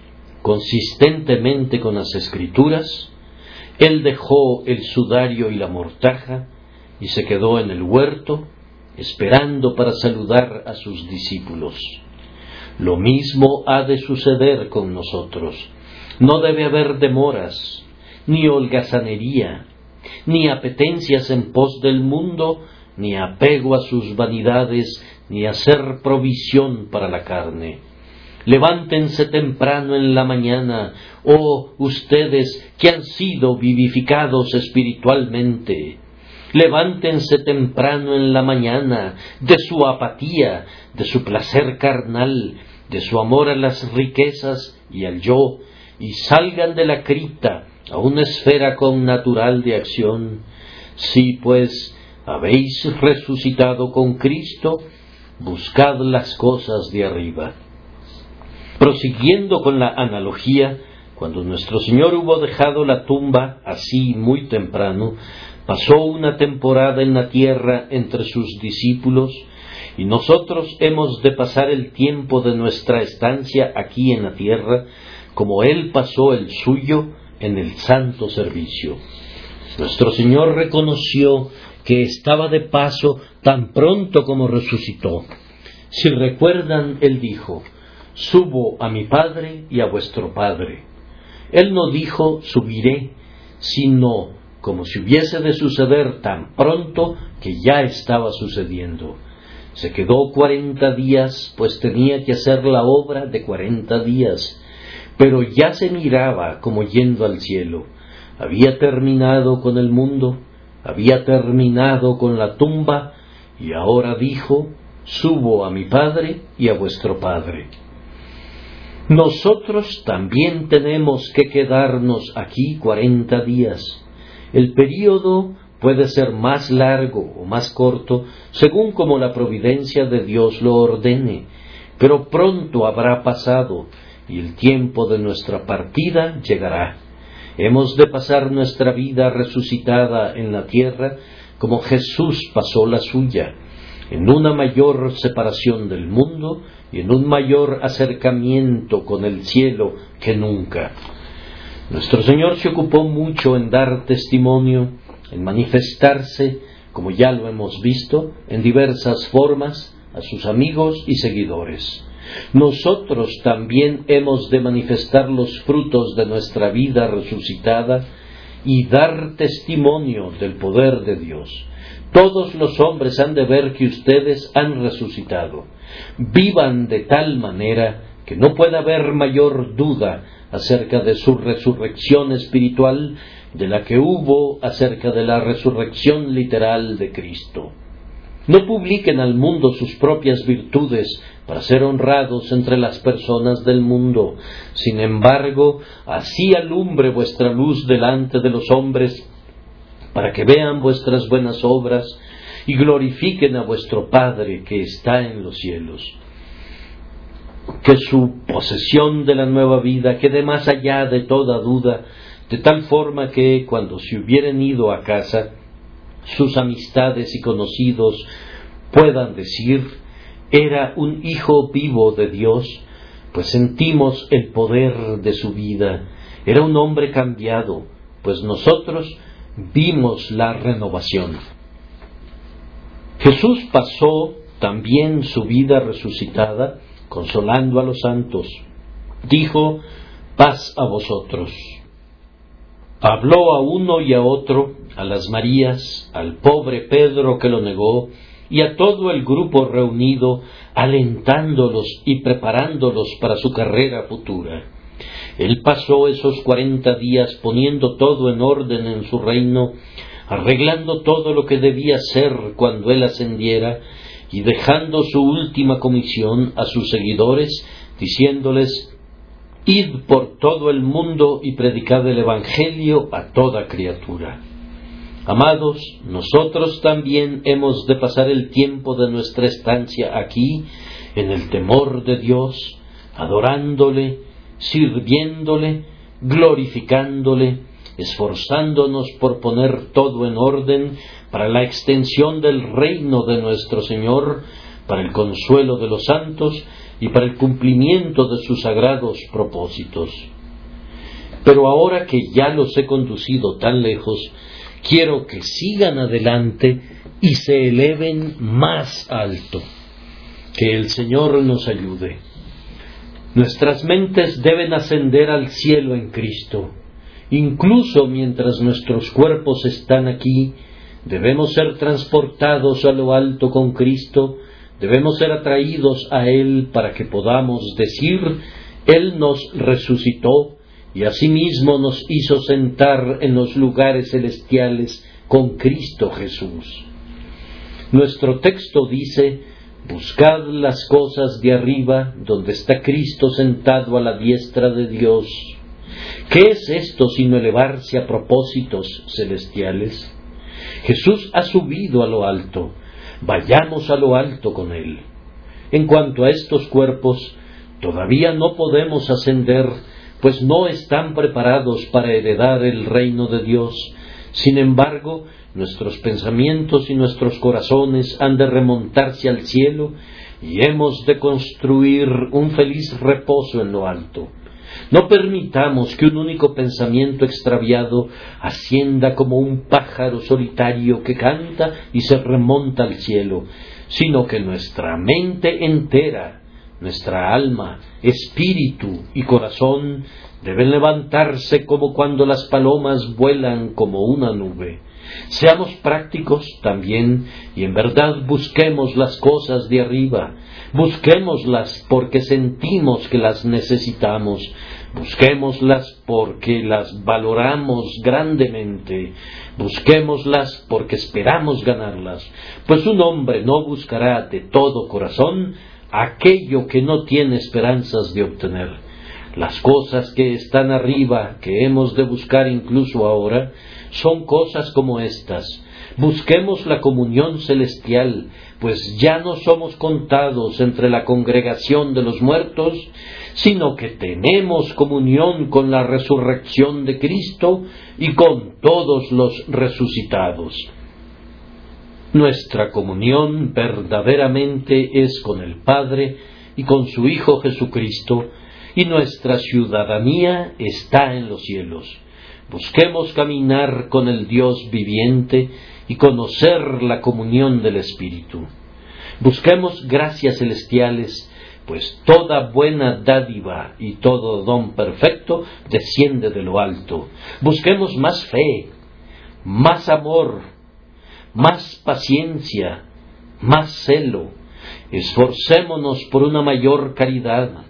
consistentemente con las Escrituras, él dejó el sudario y la mortaja y se quedó en el huerto, esperando para saludar a sus discípulos. Lo mismo ha de suceder con nosotros. No debe haber demoras, ni holgazanería, ni apetencias en pos del mundo, ni apego a sus vanidades, ni hacer provisión para la carne. Levántense temprano en la mañana, oh ustedes que han sido vivificados espiritualmente. Levántense temprano en la mañana de su apatía, de su placer carnal, de su amor a las riquezas y al yo, y salgan de la cripta a una esfera connatural de acción. Si pues habéis resucitado con Cristo, buscad las cosas de arriba. Prosiguiendo con la analogía, cuando nuestro Señor hubo dejado la tumba así muy temprano, pasó una temporada en la tierra entre sus discípulos, y nosotros hemos de pasar el tiempo de nuestra estancia aquí en la tierra, como Él pasó el suyo en el santo servicio. Nuestro Señor reconoció que estaba de paso tan pronto como resucitó. Si recuerdan, Él dijo: subo a mi Padre y a vuestro Padre. Él no dijo subiré, sino como si hubiese de suceder tan pronto que ya estaba sucediendo. Se quedó 40 días, pues tenía que hacer la obra de 40 días, pero ya se miraba como yendo al cielo. Había terminado con el mundo, había terminado con la tumba, y ahora dijo: subo a mi Padre y a vuestro Padre. Nosotros también tenemos que quedarnos aquí 40 días. El período puede ser más largo o más corto, según como la providencia de Dios lo ordene, pero pronto habrá pasado, y el tiempo de nuestra partida llegará. Hemos de pasar nuestra vida resucitada en la tierra, como Jesús pasó la suya, en una mayor separación del mundo y en un mayor acercamiento con el cielo que nunca. Nuestro Señor se ocupó mucho en dar testimonio, en manifestarse, como ya lo hemos visto, en diversas formas a sus amigos y seguidores. Nosotros también hemos de manifestar los frutos de nuestra vida resucitada y dar testimonio del poder de Dios. Todos los hombres han de ver que ustedes han resucitado. Vivan de tal manera que no pueda haber mayor duda acerca de su resurrección espiritual de la que hubo acerca de la resurrección literal de Cristo. No publiquen al mundo sus propias virtudes para ser honrados entre las personas del mundo. Sin embargo, así alumbre vuestra luz delante de los hombres, para que vean vuestras buenas obras y glorifiquen a vuestro Padre que está en los cielos. Que su posesión de la nueva vida quede más allá de toda duda, de tal forma que, cuando se hubieren ido a casa, sus amistades y conocidos puedan decir: era un hijo vivo de Dios, pues sentimos el poder de su vida. Era un hombre cambiado, pues nosotros vimos la renovación. Jesús pasó también su vida resucitada, consolando a los santos. Dijo: paz a vosotros. Habló a uno y a otro, a las Marías, al pobre Pedro que lo negó, y a todo el grupo reunido, alentándolos y preparándolos para su carrera futura. Él pasó esos 40 días poniendo todo en orden en su reino, arreglando todo lo que debía ser cuando él ascendiera, y dejando su última comisión a sus seguidores, diciéndoles: id por todo el mundo y predicad el Evangelio a toda criatura. Amados, nosotros también hemos de pasar el tiempo de nuestra estancia aquí, en el temor de Dios, adorándole, sirviéndole, glorificándole, esforzándonos por poner todo en orden para la extensión del reino de nuestro Señor, para el consuelo de los santos y para el cumplimiento de sus sagrados propósitos. Pero ahora que ya los he conducido tan lejos, quiero que sigan adelante y se eleven más alto. Que el Señor nos ayude. Nuestras mentes deben ascender al cielo en Cristo. Incluso mientras nuestros cuerpos están aquí, debemos ser transportados a lo alto con Cristo, debemos ser atraídos a Él para que podamos decir: Él nos resucitó y asimismo nos hizo sentar en los lugares celestiales con Cristo Jesús. Nuestro texto dice: buscad las cosas de arriba, donde está Cristo sentado a la diestra de Dios. ¿Qué es esto sino elevarse a propósitos celestiales? Jesús ha subido a lo alto. Vayamos a lo alto con Él. En cuanto a estos cuerpos, todavía no podemos ascender, pues no están preparados para heredar el reino de Dios. Sin embargo, nuestros pensamientos y nuestros corazones han de remontarse al cielo y hemos de construir un feliz reposo en lo alto. No permitamos que un único pensamiento extraviado ascienda como un pájaro solitario que canta y se remonta al cielo, sino que nuestra mente entera, nuestra alma, espíritu y corazón deben levantarse como cuando las palomas vuelan como una nube. Seamos prácticos también y en verdad busquemos las cosas de arriba. Busquémoslas porque sentimos que las necesitamos. Busquémoslas porque las valoramos grandemente. Busquémoslas porque esperamos ganarlas. Pues un hombre no buscará de todo corazón aquello que no tiene esperanzas de obtener. Las cosas que están arriba, que hemos de buscar incluso ahora, son cosas como estas. Busquemos la comunión celestial, pues ya no somos contados entre la congregación de los muertos, sino que tenemos comunión con la resurrección de Cristo y con todos los resucitados. Nuestra comunión verdaderamente es con el Padre y con su Hijo Jesucristo, y nuestra ciudadanía está en los cielos. Busquemos caminar con el Dios viviente y conocer la comunión del Espíritu. Busquemos gracias celestiales, pues toda buena dádiva y todo don perfecto desciende de lo alto. Busquemos más fe, más amor, más paciencia, más celo. Esforcémonos por una mayor caridad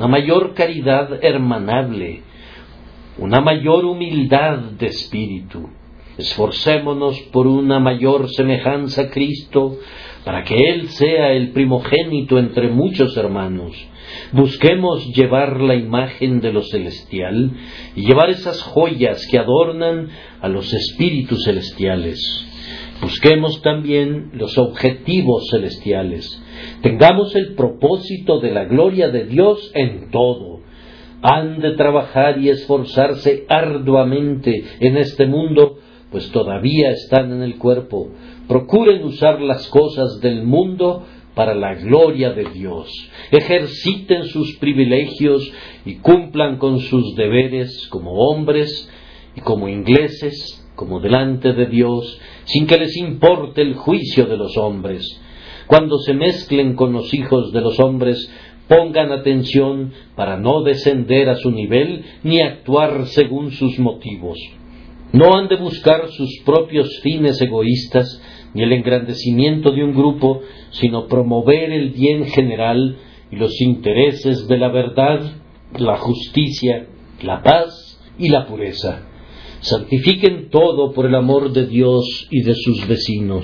hermanable, una mayor humildad de espíritu. Esforcémonos por una mayor semejanza a Cristo, para que Él sea el primogénito entre muchos hermanos. Busquemos llevar la imagen de lo celestial y llevar esas joyas que adornan a los espíritus celestiales. Busquemos también los objetivos celestiales. Tengamos el propósito de la gloria de Dios en todo. Han de trabajar y esforzarse arduamente en este mundo, pues todavía están en el cuerpo. Procuren usar las cosas del mundo para la gloria de Dios. Ejerciten sus privilegios y cumplan con sus deberes como hombres y como ingleses, como delante de Dios, sin que les importe el juicio de los hombres. Cuando se mezclen con los hijos de los hombres, pongan atención para no descender a su nivel ni actuar según sus motivos. No han de buscar sus propios fines egoístas ni el engrandecimiento de un grupo, sino promover el bien general y los intereses de la verdad, la justicia, la paz y la pureza. Santifiquen todo por el amor de Dios y de sus vecinos.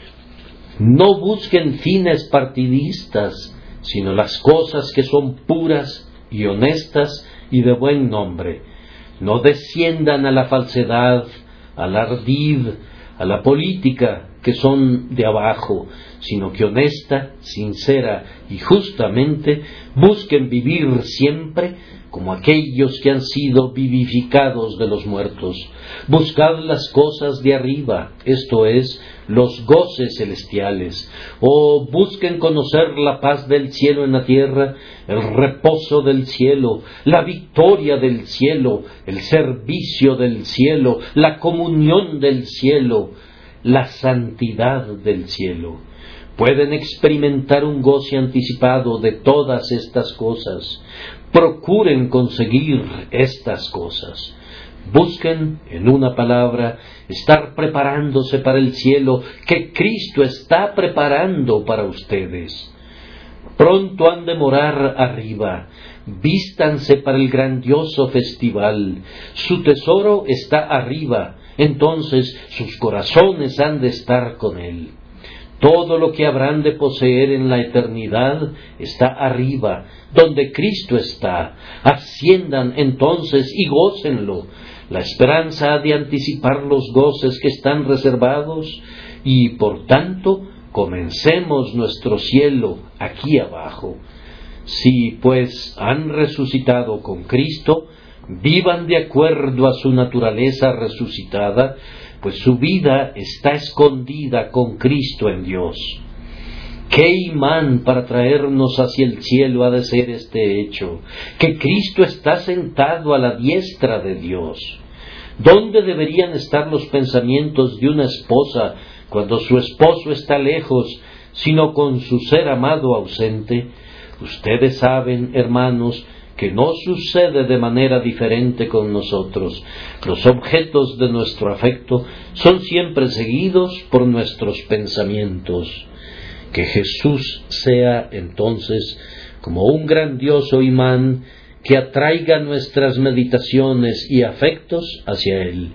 No busquen fines partidistas, sino las cosas que son puras y honestas y de buen nombre. No desciendan a la falsedad, al ardid, a la política, que son de abajo, sino que honesta, sincera y justamente busquen vivir siempre como aquellos que han sido vivificados de los muertos. Buscad las cosas de arriba, esto es, los goces celestiales. O busquen conocer la paz del cielo en la tierra, el reposo del cielo, la victoria del cielo, el servicio del cielo, la comunión del cielo, la santidad del cielo. Pueden experimentar un goce anticipado de todas estas cosas. Procuren conseguir estas cosas. Busquen, en una palabra, estar preparándose para el cielo que Cristo está preparando para ustedes. Pronto han de morar arriba. Vístanse para el grandioso festival. Su tesoro está arriba, entonces sus corazones han de estar con Él. Todo lo que habrán de poseer en la eternidad está arriba, donde Cristo está. Asciendan entonces y gócenlo. La esperanza ha de anticipar los goces que están reservados y, por tanto, comencemos nuestro cielo aquí abajo. Si, pues, han resucitado con Cristo, vivan de acuerdo a su naturaleza resucitada, pues su vida está escondida con Cristo en Dios. ¿Qué imán para traernos hacia el cielo ha de ser este hecho? Que Cristo está sentado a la diestra de Dios. ¿Dónde deberían estar los pensamientos de una esposa cuando su esposo está lejos, sino con su ser amado ausente? Ustedes saben, hermanos, que no sucede de manera diferente con nosotros. Los objetos de nuestro afecto son siempre seguidos por nuestros pensamientos. Que Jesús sea, entonces, como un grandioso imán que atraiga nuestras meditaciones y afectos hacia Él.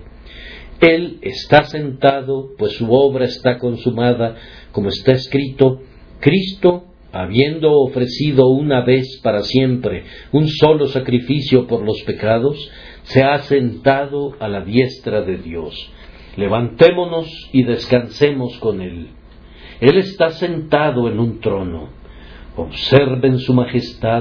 Él está sentado, pues su obra está consumada, como está escrito: Cristo, habiendo ofrecido una vez para siempre un solo sacrificio por los pecados, se ha sentado a la diestra de Dios. Levantémonos y descansemos con Él. Él está sentado en un trono. Observen su majestad,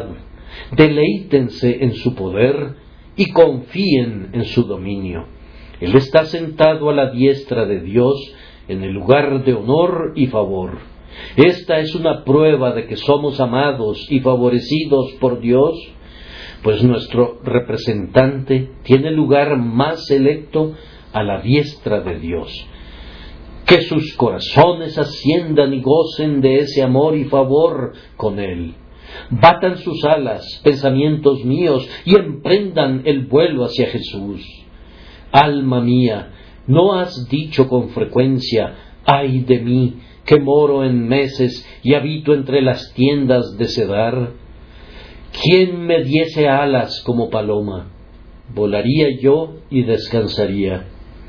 deleítense en su poder y confíen en su dominio. Él está sentado a la diestra de Dios en el lugar de honor y favor. Esta es una prueba de que somos amados y favorecidos por Dios, pues nuestro representante tiene lugar más selecto a la diestra de Dios. Que sus corazones asciendan y gocen de ese amor y favor con Él. Batan sus alas, pensamientos míos, y emprendan el vuelo hacia Jesús. Alma mía, ¿no has dicho con frecuencia: ay de mí, que moro en meses y habito entre las tiendas de cedar? ¿Quién me diese alas como paloma? Volaría yo y descansaría.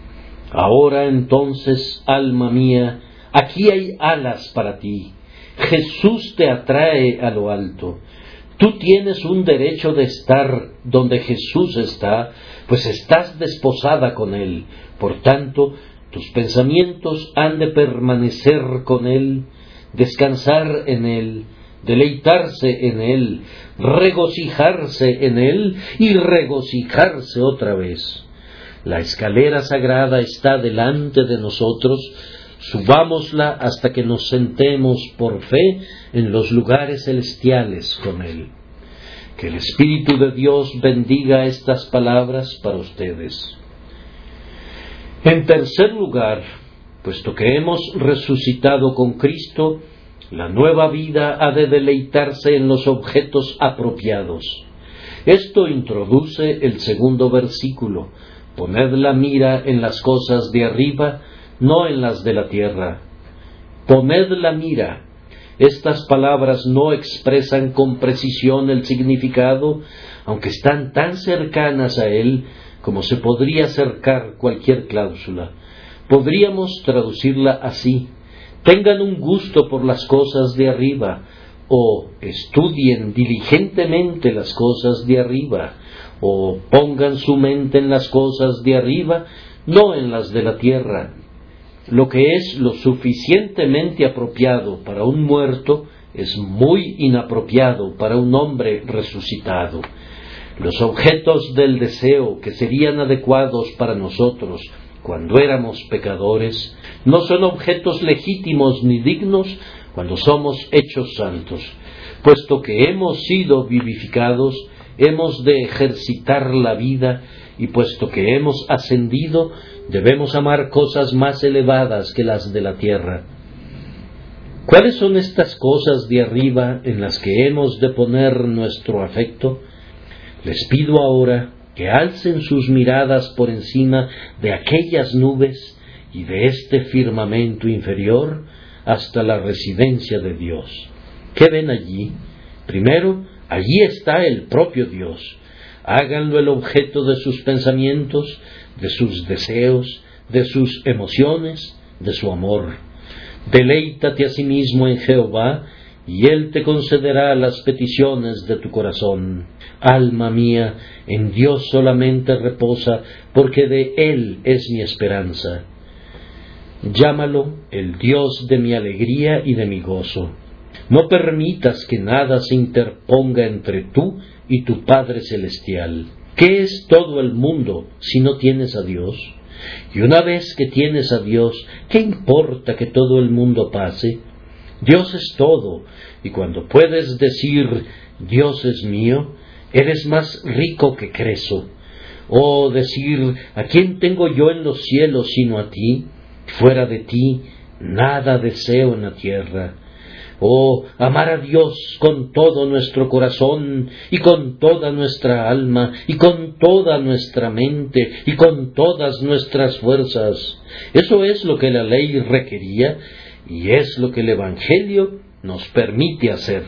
Ahora entonces, alma mía, aquí hay alas para ti. Jesús te atrae a lo alto. Tú tienes un derecho de estar donde Jesús está, pues estás desposada con Él. Por tanto, tus pensamientos han de permanecer con Él, descansar en Él, deleitarse en Él, regocijarse en Él y regocijarse otra vez. La escalera sagrada está delante de nosotros, Subámosla hasta que nos sentemos por fe en los lugares celestiales con Él. Que el Espíritu de Dios bendiga estas palabras para ustedes. En tercer lugar, puesto que hemos resucitado con Cristo, la nueva vida ha de deleitarse en los objetos apropiados. Esto introduce el segundo versículo: poned la mira en las cosas de arriba, no en las de la tierra. Poned la mira. Estas palabras no expresan con precisión el significado, aunque están tan cercanas a él como se podría acercar cualquier cláusula. Podríamos traducirla así: tengan un gusto por las cosas de arriba, o estudien diligentemente las cosas de arriba, o pongan su mente en las cosas de arriba, no en las de la tierra. Lo que es lo suficientemente apropiado para un muerto es muy inapropiado para un hombre resucitado. Los objetos del deseo que serían adecuados para nosotros cuando éramos pecadores no son objetos legítimos ni dignos cuando somos hechos santos. Puesto que hemos sido vivificados, hemos de ejercitar la vida, y puesto que hemos ascendido, debemos amar cosas más elevadas que las de la tierra. ¿Cuáles son estas cosas de arriba en las que hemos de poner nuestro afecto? Les pido ahora que alcen sus miradas por encima de aquellas nubes y de este firmamento inferior hasta la residencia de Dios. ¿Qué ven allí? Primero, allí está el propio Dios. Háganlo el objeto de sus pensamientos, de sus deseos, de sus emociones, de su amor. Deleítate a sí mismo en Jehová, y Él te concederá las peticiones de tu corazón. Alma mía, en Dios solamente reposa, porque de Él es mi esperanza. Llámalo el Dios de mi alegría y de mi gozo. No permitas que nada se interponga entre tú y tu Padre Celestial. ¿Qué es todo el mundo si no tienes a Dios? Y una vez que tienes a Dios, ¿qué importa que todo el mundo pase? Dios es todo, y cuando puedes decir, Dios es mío, eres más rico que Creso. O decir, ¿a quién tengo yo en los cielos sino a ti? Fuera de ti, nada deseo en la tierra. O amar a Dios con todo nuestro corazón, y con toda nuestra alma, y con toda nuestra mente, y con todas nuestras fuerzas. Eso es lo que la ley requería, y es lo que el Evangelio nos permite hacer.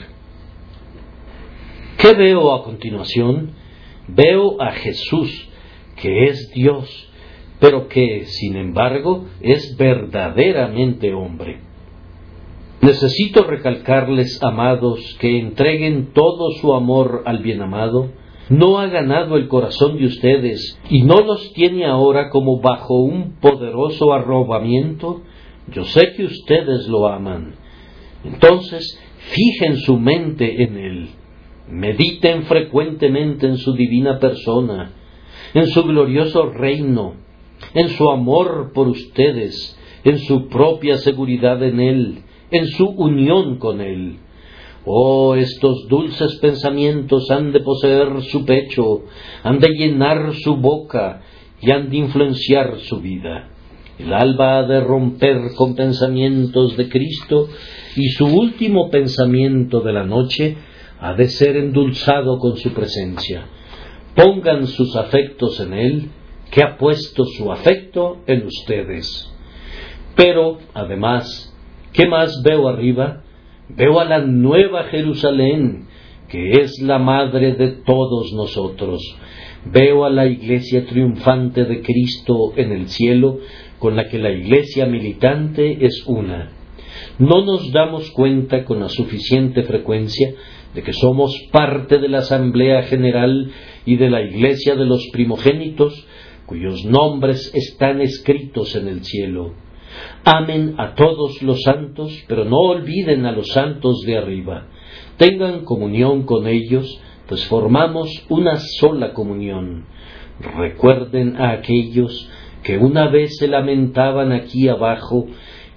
¿Qué veo a continuación? Veo a Jesús, que es Dios, pero que, sin embargo, es verdaderamente hombre. Necesito recalcarles, amados, que entreguen todo su amor al bienamado. No ha ganado el corazón de ustedes y no los tiene ahora como bajo un poderoso arrobamiento. Yo sé que ustedes lo aman. Entonces, fijen su mente en Él. Mediten frecuentemente en su divina persona, en su glorioso reino, en su amor por ustedes, en su propia seguridad en Él, en su unión con Él. Oh, estos dulces pensamientos han de poseer su pecho, han de llenar su boca y han de influenciar su vida. El alba ha de romper con pensamientos de Cristo, y su último pensamiento de la noche ha de ser endulzado con su presencia. Pongan sus afectos en Él, que ha puesto su afecto en ustedes. Pero, además, ¿qué más veo arriba? Veo a la nueva Jerusalén, que es la madre de todos nosotros. Veo a la iglesia triunfante de Cristo en el cielo, con la que la iglesia militante es una. No nos damos cuenta con la suficiente frecuencia de que somos parte de la Asamblea General y de la iglesia de los primogénitos, cuyos nombres están escritos en el cielo. Amen a todos los santos, pero no olviden a los santos de arriba. Tengan comunión con ellos, pues formamos una sola comunión. Recuerden a aquellos que una vez se lamentaban aquí abajo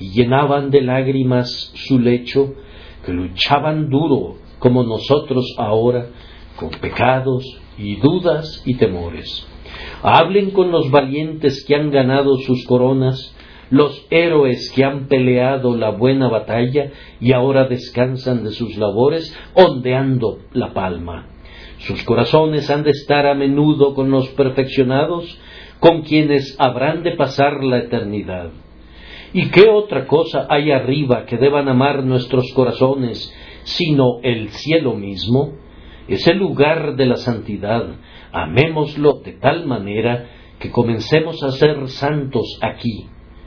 y llenaban de lágrimas su lecho, que luchaban duro como nosotros ahora, con pecados y dudas y temores. Hablen con los valientes que han ganado sus coronas, los héroes que han peleado la buena batalla y ahora descansan de sus labores ondeando la palma. Sus corazones han de estar a menudo con los perfeccionados, con quienes habrán de pasar la eternidad. ¿Y qué otra cosa hay arriba que deban amar nuestros corazones, sino el cielo mismo? Es el lugar de la santidad. Amémoslo de tal manera que comencemos a ser santos aquí.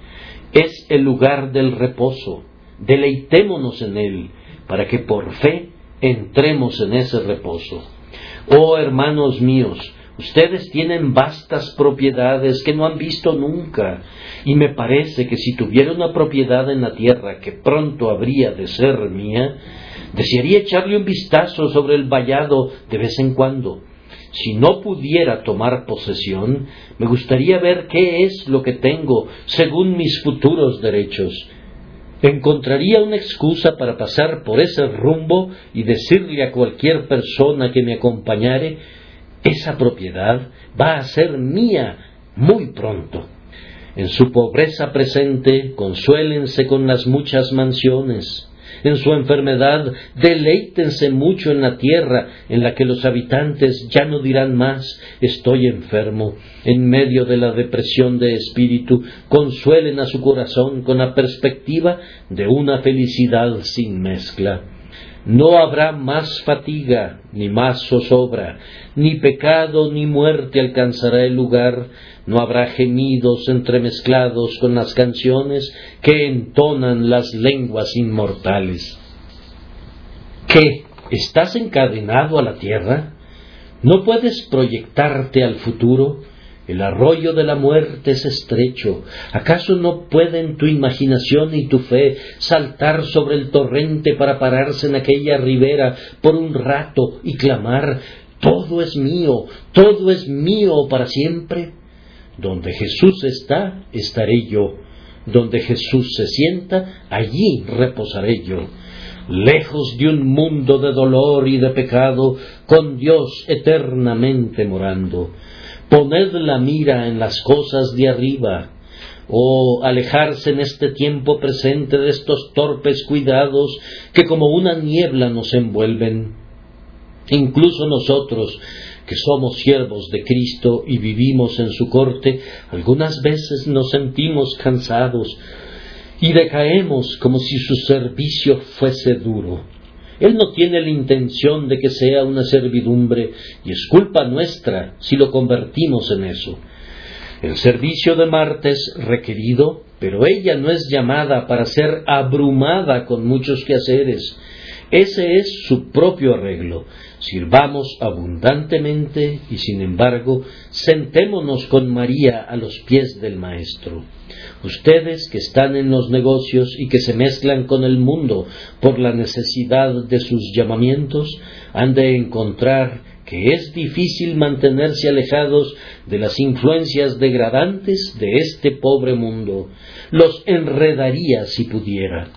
Es el lugar del reposo. Deleitémonos en él, para que por fe entremos en ese reposo. Oh hermanos míos, ustedes tienen vastas propiedades que no han visto nunca, y me parece que si tuviera una propiedad en la tierra que pronto habría de ser mía, desearía echarle un vistazo sobre el vallado de vez en cuando. Si no pudiera tomar posesión, me gustaría ver qué es lo que tengo según mis futuros derechos. Encontraría una excusa para pasar por ese rumbo y decirle a cualquier persona que me acompañare: esa propiedad va a ser mía muy pronto. En su pobreza presente, consuélense con las muchas mansiones. En su enfermedad, deleítense mucho en la tierra, en la que los habitantes ya no dirán más: estoy enfermo. En medio de la depresión de espíritu, consuelen a su corazón con la perspectiva de una felicidad sin mezcla. No habrá más fatiga, ni más zozobra, ni pecado ni muerte alcanzará el lugar. No habrá gemidos entremezclados con las canciones que entonan las lenguas inmortales. ¿Qué? ¿Estás encadenado a la tierra? ¿No puedes proyectarte al futuro? El arroyo de la muerte es estrecho. ¿Acaso no pueden tu imaginación y tu fe saltar sobre el torrente para pararse en aquella ribera por un rato y clamar: todo es mío para siempre? Donde Jesús está, estaré yo. Donde Jesús se sienta, allí reposaré yo. Lejos de un mundo de dolor y de pecado, con Dios eternamente morando. Poned la mira en las cosas de arriba. Alejarse en este tiempo presente de estos torpes cuidados que como una niebla nos envuelven. Incluso nosotros, que somos siervos de Cristo y vivimos en su corte, algunas veces nos sentimos cansados y decaemos como si su servicio fuese duro. Él no tiene la intención de que sea una servidumbre, y es culpa nuestra si lo convertimos en eso. El servicio de Marta es requerido, pero ella no es llamada para ser abrumada con muchos quehaceres. Ese es su propio arreglo. Sirvamos abundantemente y, sin embargo, sentémonos con María a los pies del Maestro. Ustedes que están en los negocios y que se mezclan con el mundo por la necesidad de sus llamamientos, han de encontrar que es difícil mantenerse alejados de las influencias degradantes de este pobre mundo. Los enredaría si pudiera.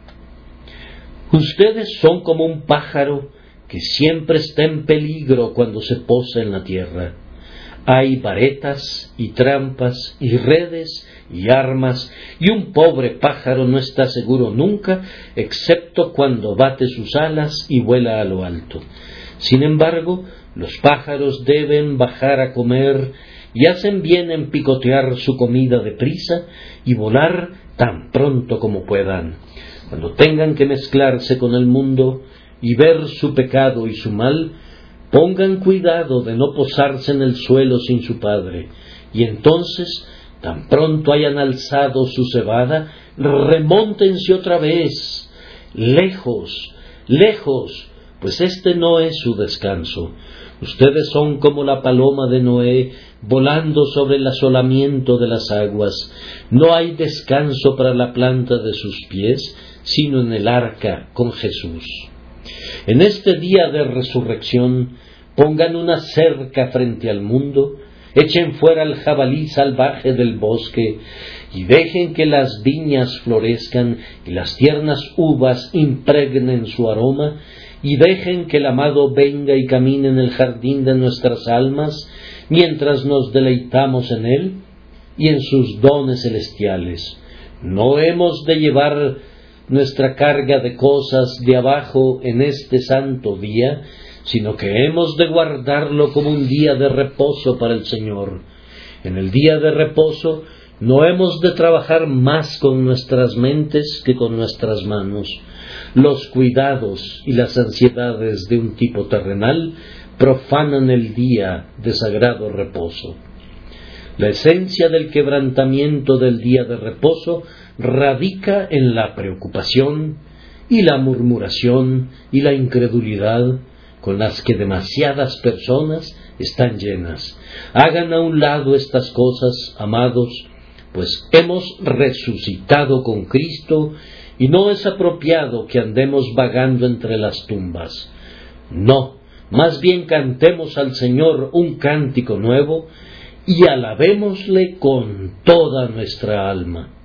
Ustedes son como un pájaro que siempre está en peligro cuando se posa en la tierra. Hay varetas y trampas y redes y armas, y un pobre pájaro no está seguro nunca, excepto cuando bate sus alas y vuela a lo alto. Sin embargo, los pájaros deben bajar a comer y hacen bien en picotear su comida deprisa y volar tan pronto como puedan. Cuando tengan que mezclarse con el mundo y ver su pecado y su mal, pongan cuidado de no posarse en el suelo sin su Padre, y entonces, tan pronto hayan alzado su cebada, remóntense otra vez, lejos, pues este no es su descanso. Ustedes son como la paloma de Noé, volando sobre el asolamiento de las aguas. No hay descanso para la planta de sus pies, sino en el arca con Jesús. En este día de resurrección, pongan una cerca frente al mundo, echen fuera al jabalí salvaje del bosque, y dejen que las viñas florezcan y las tiernas uvas impregnen su aroma, y dejen que el amado venga y camine en el jardín de nuestras almas, mientras nos deleitamos en él y en sus dones celestiales. No hemos de llevar nuestra carga de cosas de abajo en este santo día, sino que hemos de guardarlo como un día de reposo para el Señor. En el día de reposo no hemos de trabajar más con nuestras mentes que con nuestras manos. Los cuidados y las ansiedades de un tipo terrenal profanan el día de sagrado reposo. La esencia del quebrantamiento del día de reposo radica en la preocupación y la murmuración y la incredulidad con las que demasiadas personas están llenas. Hagan a un lado estas cosas, amados, pues hemos resucitado con Cristo y no es apropiado que andemos vagando entre las tumbas. No, más bien cantemos al Señor un cántico nuevo y alabémosle con toda nuestra alma.